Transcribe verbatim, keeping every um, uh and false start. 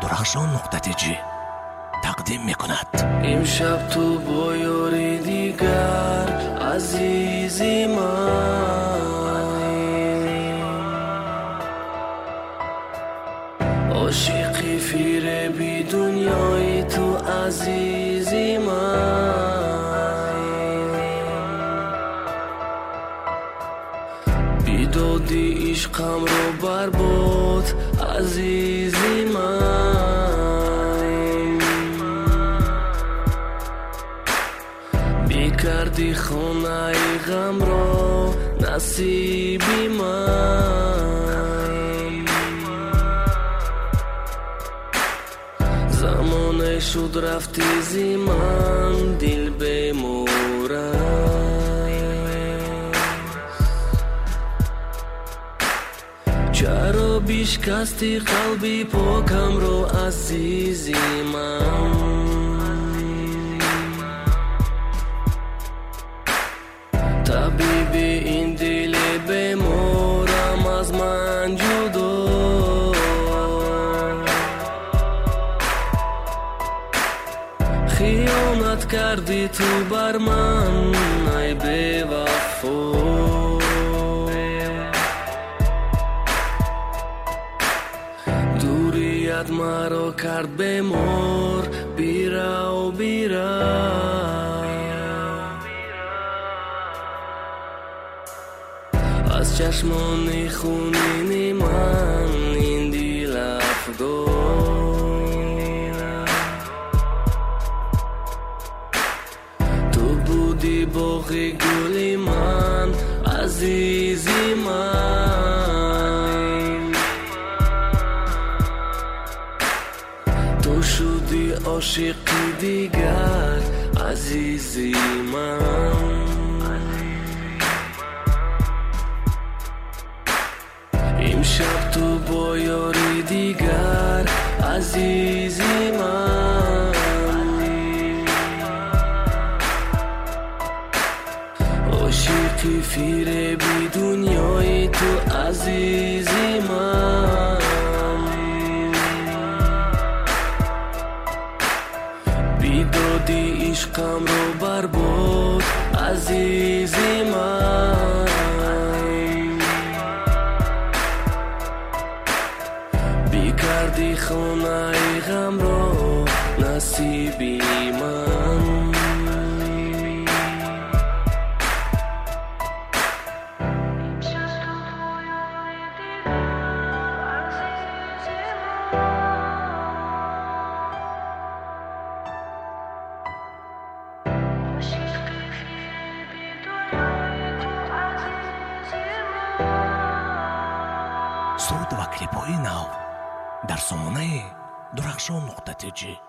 درخشان نقطه تیجی تقدیم میکند. امشب تو با یاری دیگر عزیزی من، عاشقی فیر بی دنیای تو عزیزی من، بیدادی عشقم رو برباد عزیزی من، بی کردی خانه غم را نصیبی من، زمانه شد رفتی زی من دل بمورد، چرا بیشکستی قلبی پاکم رو عزیزی من، طبیب این دل بیمارم از من جدا، خیانت کردی تو بر من ای بی وفا، دوریت مرا کرد بیمار بیرو بیرو، از چشمان خونین من این دل افگار، تو بودی باغ گل من عزیزی من، تو شدی عاشقی دیگر عزیزی من، امشب تو با یاری دیگر عزیزی من، عاشقی فیر بی دنیای تو عزیزی من، بیدادی عشقم رو برباد عزیزی من، بی کردی خانه غم رو نصیبی من. суд ва клипҳои нав дар сомонаи дурахшон нуқта ти ҷи.